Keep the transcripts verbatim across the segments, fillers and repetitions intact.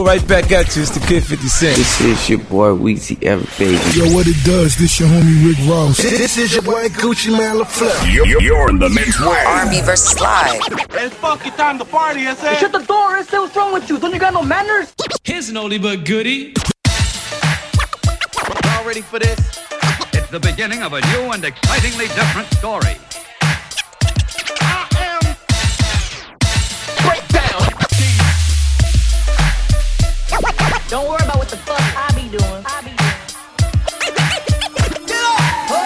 go right back at you. It's the Kid fifty Cent. This is your boy Weezy F, baby. Yo, what it does, this your homie Rick Ross. This is your boy Gucci Mane LaFleur. You're, you're in the mix way. R and B versus live. It's fucking time to party, I said. Shut the door, I said. What's wrong with you? Don't you got no manners? Here's an oldie but goodie. Y'all ready for this? It's the beginning of a new and excitingly different story. I am Breakdown. Don't worry about what the fuck I be doing. I be doing. Get up! Oh,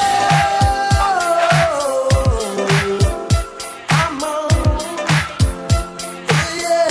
I'm on. Yeah.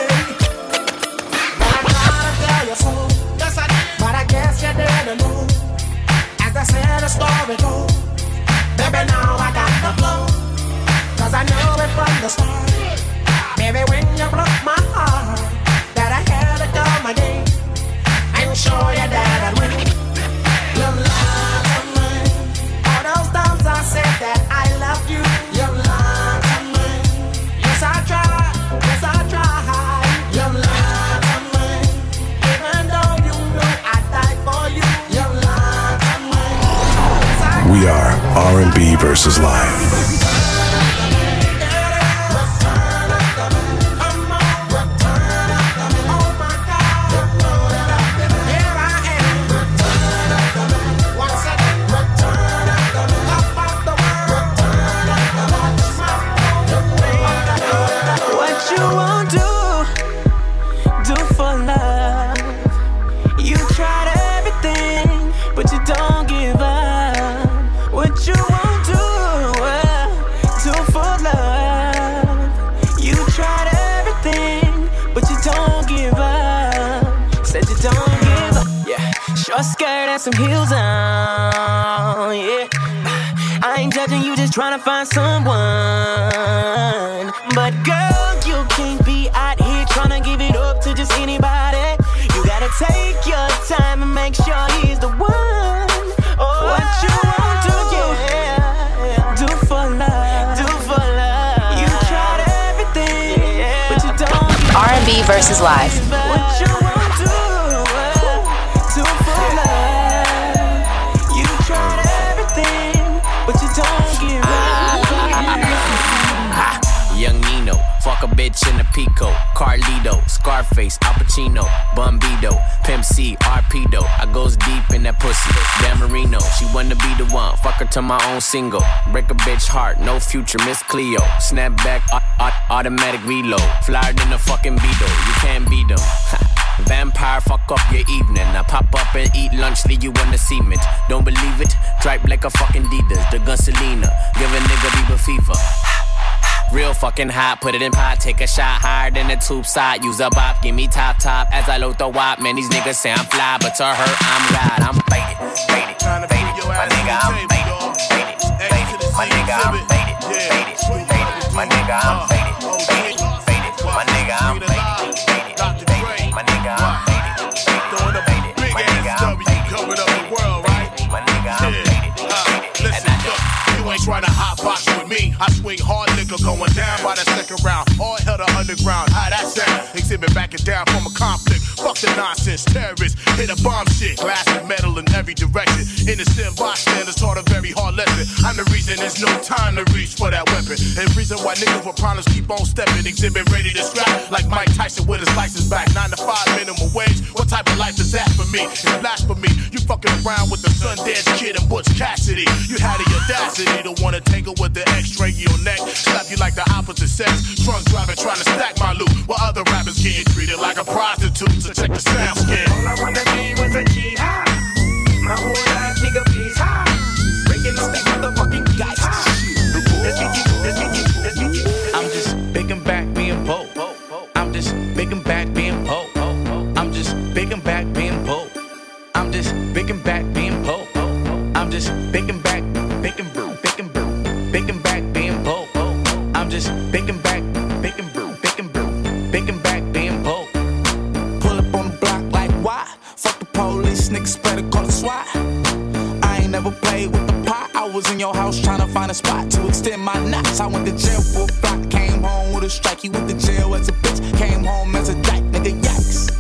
But I gotta tell you so. Yes, I did. But I guess you didn't know. As I said, the story goes. Baby, now I got the flow. Cause I know it from the start. Baby, when you broke my heart, that I had to come again and show you that I win. You lied to me. All those times I said that I love you, you lied to me. Yes, I tried, yes, I tried. You lied to me. Even though you know I died for you, you lied to me. Yes, I We are R and B versus Live. Skirt and some heels on, yeah. I ain't judging you, just trying to find someone. But girl, you can't be out here trying to give it up to just anybody. You gotta take your time and make sure he's the one. Oh, what you want to do, yeah. Do for love, do for love. You tried everything, yeah. But you don't get R and B versus live. what you want. Young Nino, fuck a bitch in a Pico, Carlito, Scarface, Al Pacino, Bumbido, Pimp C, Arpedo. I goes deep in that pussy, Dan Marino. She wanna be the one, fuck her to my own single. Break a bitch heart, no future, Miss Cleo. Snap back, automatic reload. Flyer than a fucking Beetle, you can't beat them. Vampire, fuck up your evening. I pop up and eat lunch, leave you on the cement. Don't believe it? Dripe like a fucking Adidas, the Gunselina. Give a nigga Bieber fever. Real fucking hot, put it in pot, take a shot higher than the tube side. Use a bop, give me top top as I load the wop. Man, these niggas say I'm fly, but to her I'm God. I'm faded, faded, faded. My nigga, I'm faded, faded, faded. My nigga, I'm faded, faded, faded. My nigga, I'm faded, faded, faded. My nigga, I'm faded, faded, faded. My nigga, I'm faded, faded, faded. My nigga, I'm faded, Covered up the world, right? my nigga, I'm faded, faded. Listen, look, you ain't trying to hot box with me. I swing hard liquor going down by the second round. All hell to underground. How that sound? Exhibit backing down from a conflict. Fuck the nonsense. Terrorists hit a bomb shit. Glass and metal in every direction. Innocent bystanders taught a very hard lesson. I'm the reason there's no time to reach for that weapon. And reason why niggas with problems keep on stepping. Exhibit ready to scrap like Mike Tyson with his license back. Nine to five minimum wage. What type of life is that for me? It's blasphemy. You fucking around with the Sundance Kid and Butch Cassidy. You had the audacity to wanna tangle with the X-ray in your neck. Slap you like the opposite sex. Drunk driving trying to stack my loot. While other rappers getting treated like a prostitute. So check the sound skin. All I wanna be was a G high. My whole life, nigga, peace high. Breaking up these motherfucking guys. Let's get you, let's get you, let's get you. I'm just big and back being bold. I'm just big and back being bold. I'm just big and back being bold. I'm just big and back being bold. I'm just big and back, big and brew, big and brew, big and back being bold. I'm just big and back, big and brew, big and brew, big and back being bold. Pull up on the block like why? Fuck the police, niggas better call it SWAT. I ain't never played with the pot. I was in your house trying to find a spot to extend my knots. I went to jail for a block, came home with a strike. You went to jail as a bitch, came home as a dyke, nigga, yikes.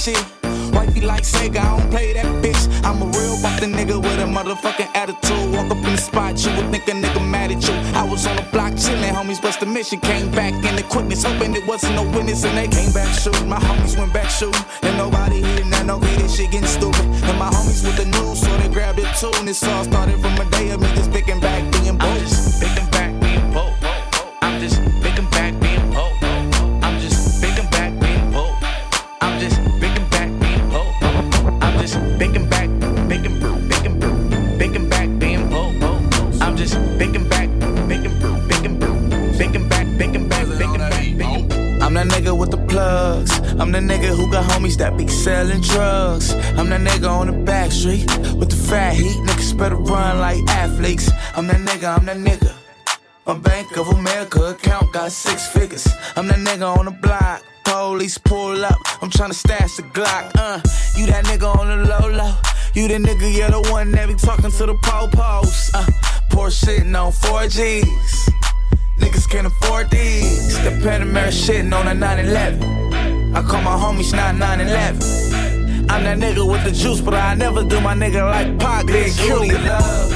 shit. Wifey like Sega, I don't play that bitch. I'm a real about the nigga with a motherfucking attitude. Walk up in the spot, you would think a nigga mad at you. I was on the block chillin', homies bust the mission. Came back in the quickness, hoping it wasn't no witness. And they came back shooting, my homies went back shooting. And nobody hitting that, no this shit getting stupid. And my homies with the news, so they grabbed it too. And this all started from a day of me just picking back being bold. I'm just picking back being bold. I'm just picking back being bold. I'm just picking back being bold. I'm just picking back being bold. I'm just picking back, picking, picking, picking back being bold. I'm just picking back, picking, picking, picking back, picking back, picking back, picking. I'm that nigga with the plugs. I'm the nigga who got homies that be selling drugs. I'm that nigga on the back street with the fat heat. Niggas better run like athletes. I'm that nigga, I'm that nigga. My Bank of America account got six figures. I'm that nigga on the block. Police pull up, I'm tryna stash the Glock. Uh, you that nigga on the low low. You the nigga, yeah, the one that be talking to the po-pos. Uh, poor shitting on four G's. Niggas can't afford these. The Panamera shitting on a nine eleven. I call my homies not nine eleven. I'm that nigga with the juice, but I never do my nigga like Pac. Big Cutie love.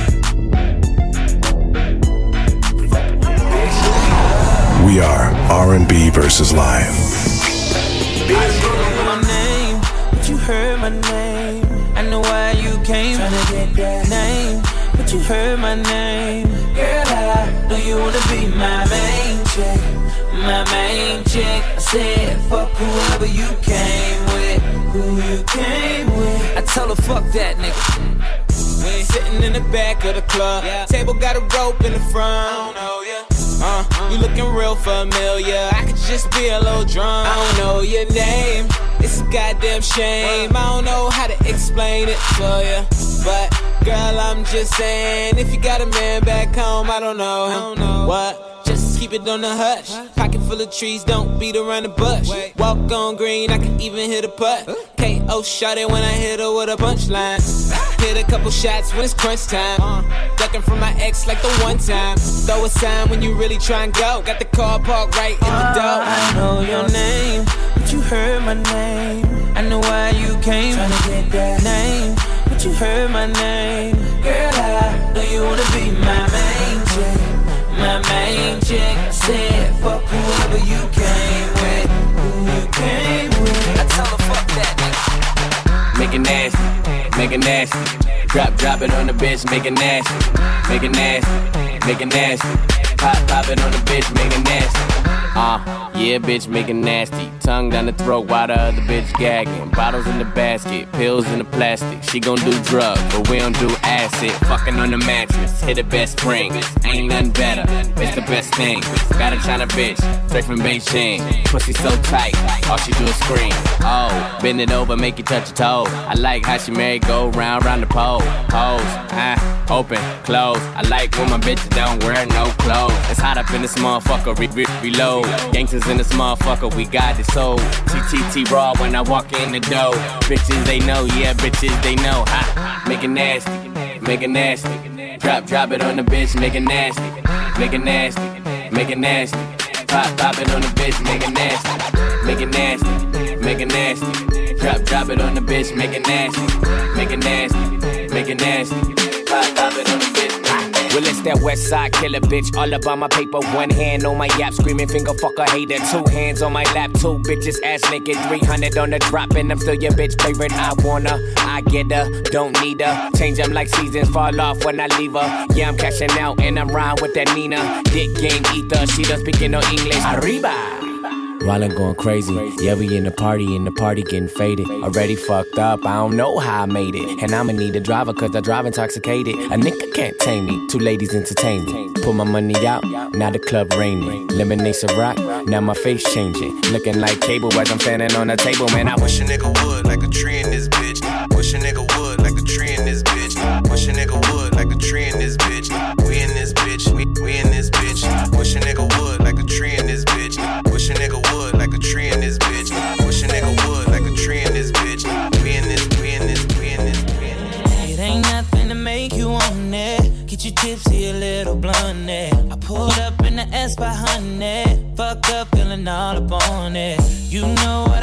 We are R and B versus Live. I know my name, but you heard my name. I know why you came, tryna get that name, but you heard my name. Girl, I know you wanna be my main chick, my main chick. I said, fuck whoever you came with, who you came with. I tell her, fuck that nigga. Sitting in the back of the club, yeah. Table got a rope in the front. I don't know, yeah. Uh, you looking real familiar. I could just be a little drunk. I don't know your name. It's a goddamn shame. I don't know how to explain it to ya, but girl, I'm just saying, if you got a man back home, I don't know him. I don't know. What? Just keep it on the hush. Pocket full of trees, don't beat around the bush. Walk on green, I can even hit a putt. K O shot it when I hit her with a punchline. Hit a couple shots when it's crunch time. Ducking from my ex like the one time. Throw a sign when you really try and go. Got the car parked right in the door. I know your name, but you heard my name. I know why you came, tryna get that name, but you heard my name. Girl, I know you wanna be my main chick, my main chick. I said, fuck whoever you came with, who you came with. I tell her, fuck that nigga. Make it nasty, make it nasty. Drop, drop it on the bitch, make it nasty. Make it nasty, make it nasty. Pop, pop it on the bitch, make it nasty. Uh, yeah, bitch, make it nasty. Tongue down the throat while the other bitch gagging. Bottles in the basket, pills in the plastic. She gon' do drugs, but we don't do acid. Fucking on the mattress, hit the best spring. Ain't nothing better, it's the best thing. Got a China bitch, straight from Beijing. Pussy so tight, all she do is scream. Oh, bend it over, make you touch your toe. I like how she merry go round, round the pole. Pose, ah, open, close. I like when my bitches don't wear no clothes. It's hot up in this motherfucker, re re reload. Gangsters in this motherfucker, we got it sold. T T T raw when I walk in the door. Bitches they know, yeah, bitches they know. Ha, make it nasty, make it nasty. Drop, drop it on the bitch, make it nasty. Make it nasty, make it nasty. Pop, pop it on the bitch, make it nasty. Make it nasty, make it nasty. Drop, drop it on the bitch, make it nasty. Make it nasty, make it nasty. Pop, pop it on the bitch. Well, it's that west side killer bitch, all about my paper. One hand on my yap, screaming finger fuck a hater. Two hands on my lap, two bitches ass naked. Three hundred on the drop, and I'm still your bitch favorite. I wanna, I get her, don't need her. Change them like seasons, fall off when I leave her. Yeah, I'm cashing out, and I'm riding with that Nina. Dick game ether, she done speaking no English. Arriba! Rollin' going crazy, yeah, we in the party, and the party getting faded. Already fucked up, I don't know how I made it. And I'ma need a driver, cause I drive intoxicated. A nigga can't tame me, two ladies entertain me. Pull my money out, now the club raining. Lemonade rock, now my face changing. Looking like cable as I'm standing on the table, man, I wish a nigga would, like a tree in this bitch. Wish a nigga would, like a tree in this bitch. Wish a nigga would, like a tree in this bitch. We in this bitch, we, we in this bitch. Wish a nigga would, like a tree in this bitch. Wish a nigga would, like a tree in this bitch. Wish a nigga would, like a tree in this bitch. We in this, we in this, we in this, we in this. It ain't nothing to make you want it. Get you tipsy, a little blunt it. I pulled up in the S by honey. Fuck up, feeling all up on it. You know what I came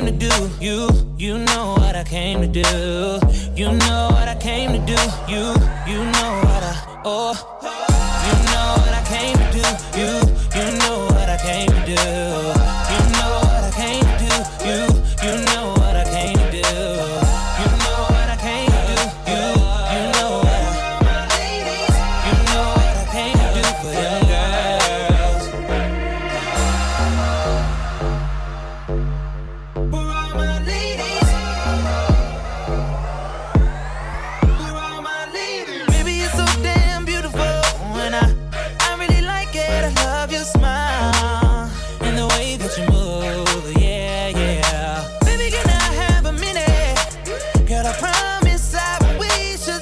to do. You, you know what I came to do. You know what I came to do. You, you know what I, oh. You know what I came to do. You, you know what I came to do. You know what I came to do. You, you know what I came to do. You know what I came to do. You, you know what I, you know what I came to do for them girls. For all my ladies. For all my ladies. Baby, you're so damn beautiful, and I, I really like it. I love your smile and the way that you move. Yeah, yeah. Baby, can I have a minute? Girl, I promise I won't waste your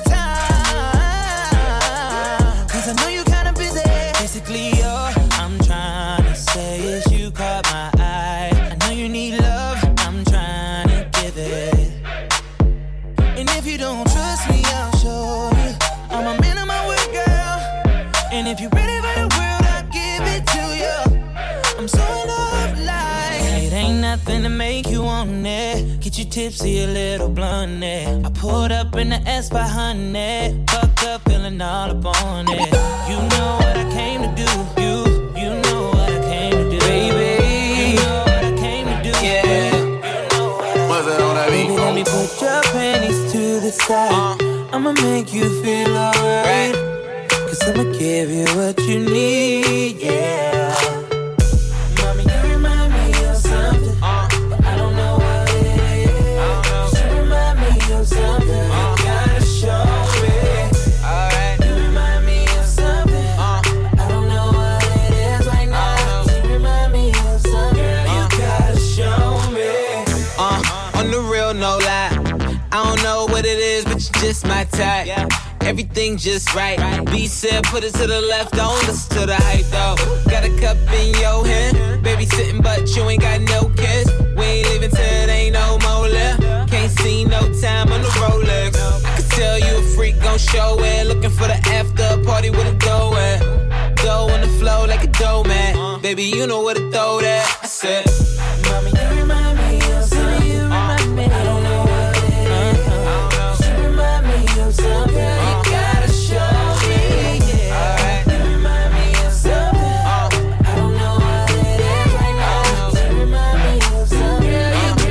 time. Cause I know you're kinda busy. Basically, all I'm trying to say is you caught my eye. I know you need love, I'm trying to give it. And if you don't trust me, I'll show you. I'm a man of my word, girl. And if you're ready for the world, I'll give it to you. I'm so in love, like it ain't nothing to make you want it. Get you tipsy, a little blunt, it. I pulled up in the S five hundred. Fucked up, feeling all up on it. You know what I came to do. You, you know what I came to do. Baby, you know what I came to do. Yeah. What's it on that beat? Baby, let me put your panties to the side. I'ma make you feel alright. Cause I'ma give you what you need, yeah. Mommy, you remind me of something, but I don't know what it is. You remind me of something, you gotta show me. You remind me of something, I don't know what it is right now. You remind me of something, you gotta show me. Uh, on the real, no lie. I don't know what it is, but you just my type. Everything just right. B said, put it to the left, don't listen to the hype though. Got a cup in your hand, baby sitting, but you ain't got no kiss. We ain't leaving till it ain't no more left. Can't see no time on the Rolex. I can tell you a freak gon' show it. Looking for the after party with a dough at. Dough on the flow like a dough man. Baby, you know where to throw that. I said, Mommy, you remind me of something. You remind me. I don't know what it is. You remind me of something. You gotta show me. Yeah. You remind me of something. I don't know what it is right now. You remind me of something.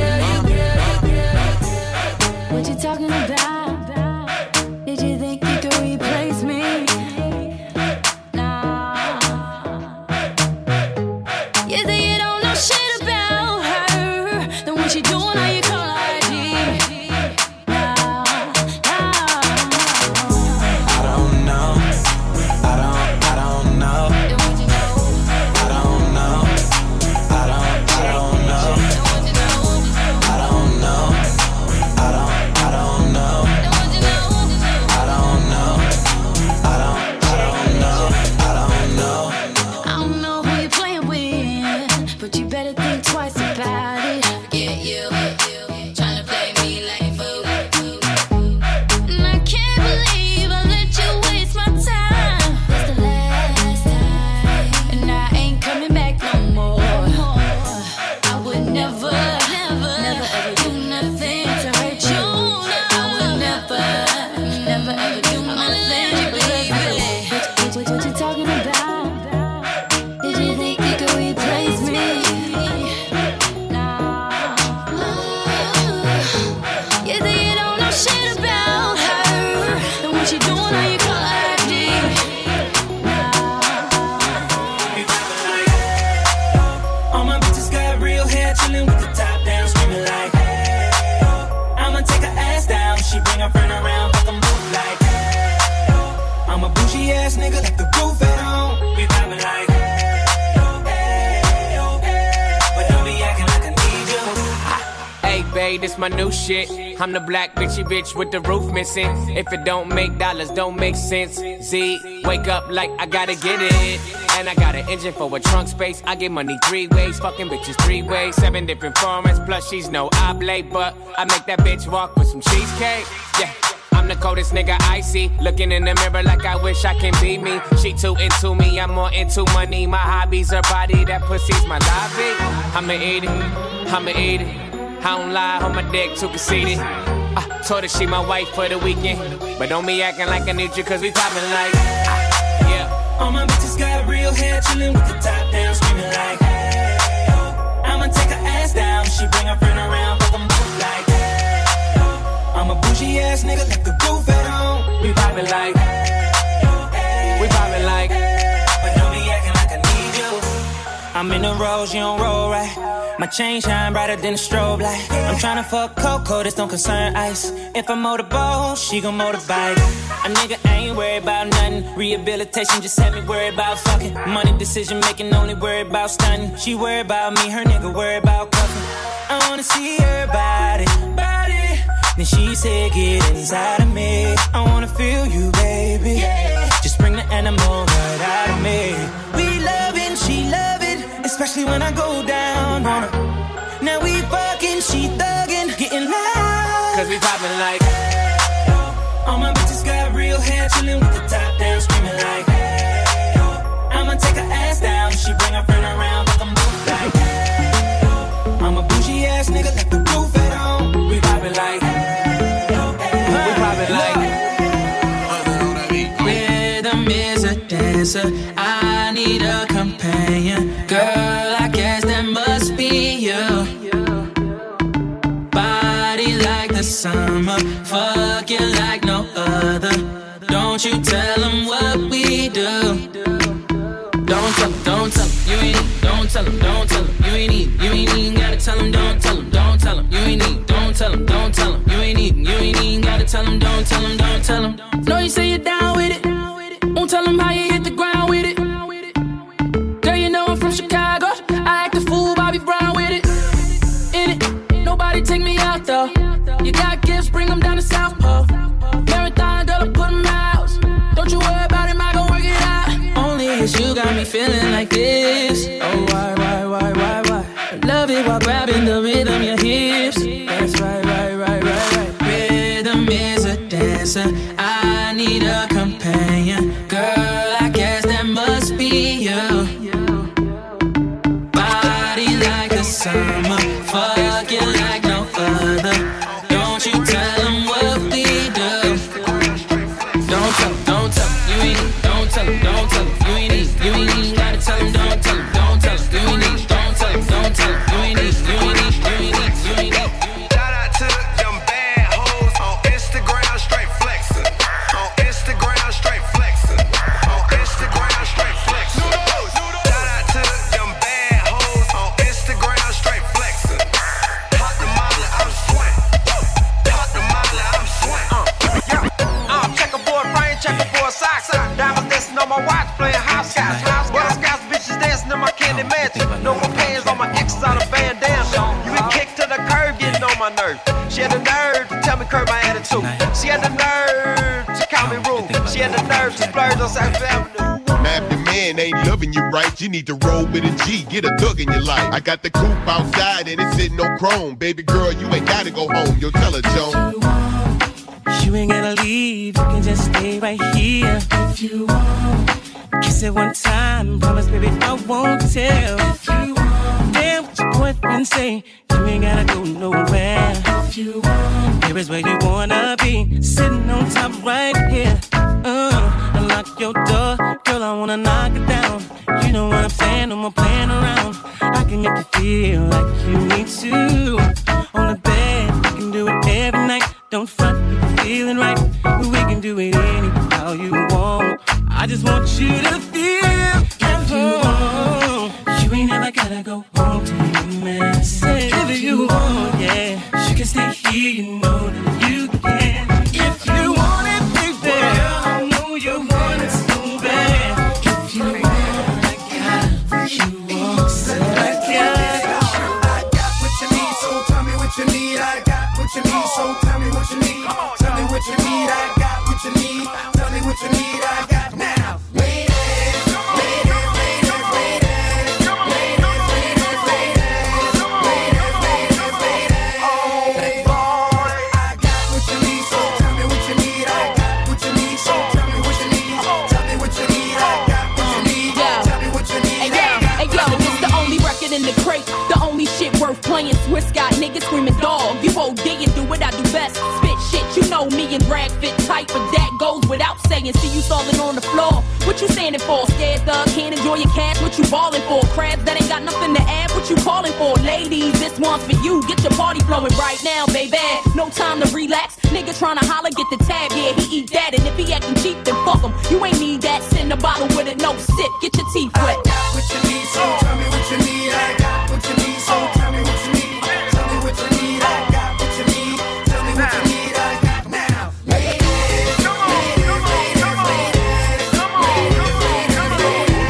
What you talking about? Did you think you could replace me? Nah. You think you don't know shit about her? Then what you doing? How you call I D? Nah, nah. I don't know. I don't, I don't know. Then what you know? I don't know. I don't, I don't know. Then what you know? I don't know. I don't, I don't know. Then what you know? I don't know. I don't, I don't know. I don't know. I don't know who you're playing with, but you better think twice about it. Forget you, trying to play me like a fool. And I can't believe I let you waste my time. It's the last time, and I ain't coming back no more. I would never, never, never ever do nothing to hurt you. I would never, never ever do nothing to baby. What, what, what you talking about? Did you think you could replace me? Nah. You think you don't know shit about her? Then what you doing? How you call I D? All my bitches got real hair, chillin' with the top down, screaming like, hey, I'ma take her ass down. She bring her friend around, fuck 'em both like, hey, I'm a bougie ass nigga, like the roof at home. We vibing like, hey, hey, hey, but don't be acting like I need you. Hey, babe, this my new shit. I'm the black bitchy bitch with the roof missing. If it don't make dollars, don't make sense. Z, wake up like I gotta get it. And I got an engine for a trunk space. I get money three ways, fucking bitches three ways. Seven different formats, plus she's no oblate. But I make that bitch walk with some cheesecake. Yeah, I'm the coldest nigga I see. Looking in the mirror like I wish I can be me. She too into me, I'm more into money. My hobbies, her body, that pussy's my lobby. I'ma eat it, I'ma eat it. I don't lie, on my dick too conceited. I told her she my wife for the weekend. But don't be acting like I need you, cause we poppin' like, ah, yeah. All my bitches got real hair, chillin' with the top down, screaming like, hey, oh. I'ma take her ass down, she bring her friend around, fuck them both like, hey, oh. I'm a bougie ass nigga, like the roof at home. We poppin' like, hey, we poppin' like, but don't be acting like I need you. I'm in the rose, you don't roll right. My chain shine brighter than a strobe light. I'm tryna fuck Coco, this don't concern ice. If I motorboat, she gon' motorbike. A nigga ain't worried about nothing. Rehabilitation just had me worried about fucking. Money decision making, only worried about stunning. She worried about me, her nigga worried about cuffing. I wanna see her body, body. Then she said, get inside of me. I wanna feel you, baby. Just bring the animal right out of me. We loving, she loving, especially when I go down on her. Now we fucking, she thuggin', getting loud. Cause we poppin' like, all my bitches got real hair, chillin' with the top down, screaming like, hey, oh. I'ma take her ass down, she bring her friend around, fuck them both like, hey, oh. I'm a bougie ass nigga, like the roof at home. We poppin' like, hey, we poppin' like. Rhythm is a dancer, I need a companion. Girl, I guess that must be you. Body like the summer, fucking like no other. Don't you tell them what we do. Don't tell them, don't tell them, you ain't need. Don't tell them, don't tell them, you ain't need. You ain't even gotta tell them, don't tell them, don't tell them, you ain't need. Don't tell them, don't tell them, you ain't need. You ain't even gotta tell them, don't tell them, don't tell them. Know you say you're down with it. Won't tell them how you hit the ground with it. Girl, you know I'm from Chicago. I act a fool, Bobby Brown with it. In it, nobody take me out though. You got gifts, bring them down to South Pole. Marathon, girl, I put them out. Don't you worry about him, I gon' work it out. Only it's you got me feeling like this. Oh, why, why, why, why, why? I love it while grabbing the rhythm, your hips. That's right, right, right, right, right. Rhythm is a dancer. I need a companion. Girl, I guess that must be you. Body like the summer, fucking like no other. Don't you tell them what we do. Don't tell them, don't tell them, you ain't need. Don't tell them, don't tell them, you ain't need. You ain't even gotta tell them, don't tell them, don't tell them, you ain't need. Don't tell them, don't tell them, you ain't need. You ain't need, you ain't need, you ain't need. Shout out to them bad hoes on Instagram, straight flexing. On Instagram, straight flexing. On Instagram, straight flexing. Shout out to them bad hoes on Instagram, straight flexing. Hot tamale, I'm sweating. Hot tamale, I'm sweating. Uh, yeah. Uh, checkerboard frame, checkerboard socks. Diamonds dancing on my watch, playing hopscotch. Hopscotch, bitches dancing in my candy mansion. No more pants on my X's on a bandana. You get kicked to the curb, getting on my nerves. She had the nerve to tell me curb my attitude. She had the nerve to call me rude. She had the nerve to splurge on South Avenue. Now if the man ain't loving you right, you need to roll with a G, get a thug in your life. I got the coupe outside and it's sitting on chrome. Baby girl, you ain't gotta go home, yo, tell her, Joan. You ain't gotta leave, you can just stay right here. If you want, kiss it one time, promise baby I won't tell. If you want, damn what your boyfriend say, you ain't gotta go nowhere. If you want, here is where you wanna be, sitting on top right here. Uh, unlock your door, girl I wanna knock it down. You know what I'm saying, no more playing around. I can make you feel like you need to. On the bed, we can do it every night. Don't front, you feeling right. We can do it anyhow you want. I just want you to feel at home. You ain't never gotta go home to your man. Say if you want, yeah, you can stay here, you know that you can. If you want it, baby, I know you want it so bad. If you want, I got what you want, so I got. I got what you need, so tell me what you need. I got what you need, so tell me what you need. Tell me what you need, I got what you need. Tell me what you need, I got now. Ladies, ladies, ladies, ladies, ladies, ladies, ladies, ladies, ladies, ladies. Oh boy, I got what you need, so tell me what you need. I got what you need, so tell me what you need. Tell me what you need, I got what you need. Tell me what you need. Hey yo, hey yo, it's the only record in the crate, the only shit worth playing. Swiss got nigga screaming dog. You O D and do what I do best. Spit shit, you know me and rag fit tight, but that goes without saying. See you stalling on the floor. What you standing for? Scared thug, can't enjoy your cash. What you ballin' for? Crabs that ain't got nothing to add. What you calling for? Ladies, this one's for you. Get your party flowing right now, baby. No time to relax. Nigga tryna holler, get the tab. Yeah, he eat that. And if he acting cheap, then fuck him. You ain't need that. Send a bottle with it, no sip. Get your teeth wet. I got what you need, so tell me what you need. I got what you need, so tell me what you need. Tell me what you need. I got what you need. Tell me what you need. I got now. Ladies, come on, come on, come on. Come on, come on,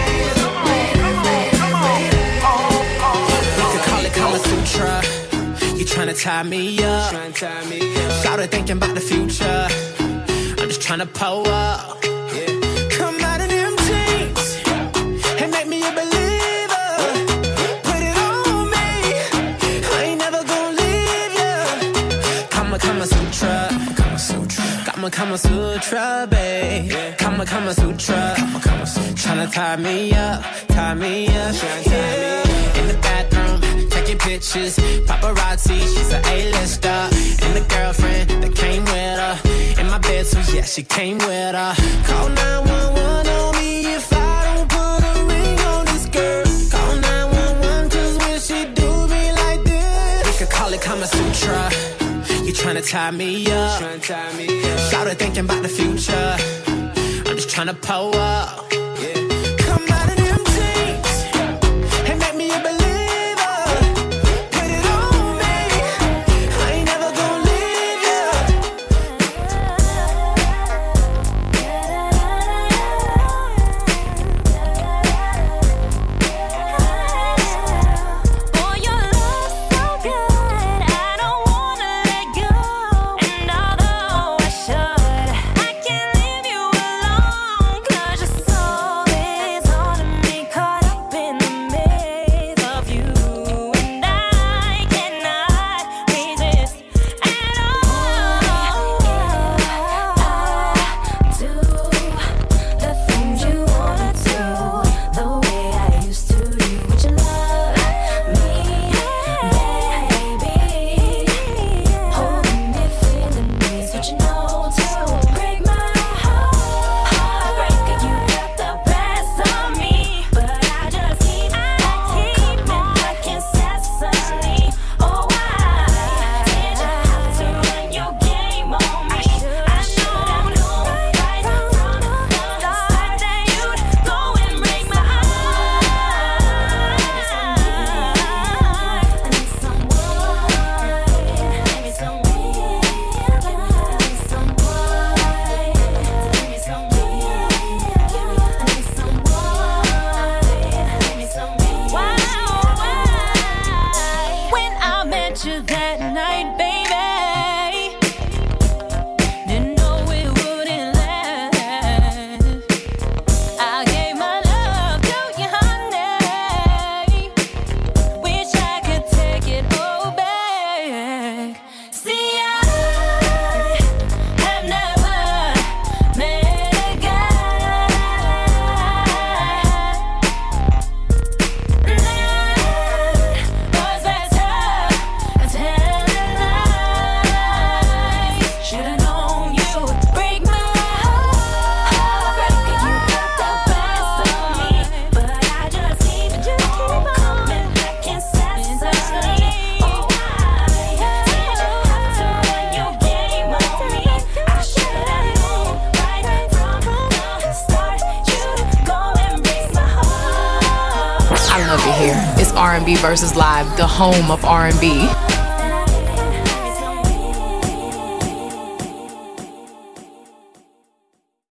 come on. We could call it Kama Sutra. You tryna tie me up. Started thinking about the future. I'm just tryna pull up. Come out of them jeans and make me a believer. Put it on me. I ain't never gonna leave ya. Kama Kama Sutra. Kama Sutra. Kama Kama Sutra, babe. Kama Kama Sutra. Kama Kama Sutra. Tryna tie me up, tie me up. Yeah. In the bathroom, taking pictures. Paparazzi, she's an A-lister. And the girlfriend that came with her. In my bed, so yeah, she came with her. Call nine one one on me if I don't put a ring on this girl. Call nine one one, cause when she do me like this, we could call it Kama Sutra. You tryna tie me up. Started thinking about the future. I'm just tryna pull up. Come out of them jeans and make me a believer. Put it on me. I ain't never gonna leave ya. Boy, your love's so good, I don't wanna let go. And although I should, I can't leave you alone. 'Cause your soul is haunting me, caught up in the maze of you. And I cannot resist at all. I do the things you wanna do, the way I used to do. Would you love me, baby? Holding me, feeling me, switching on to break my heart. Breaking you got the best of me, but I just keep on coming back incessantly. Oh, why did you have to run your game on me? I should've known right from the start that you'd go and break my heart. I need someone, maybe some real, I need someone to give me some real, I need someone, maybe some real. Why, why? When I met you that night, baby, didn't know it wouldn't last. I gave my love to you, honey. Wish I could take it all back. See, I have never met a guy that was better at telling lies. Should've known you would break my heart. Breaking you got the best of me, but I just keep on coming back incessantly. Oh, why did you have to run your game on me? I should've known right from the start you'd go and break my heart. I love it here. It's R and B versus Live, the home of R and B.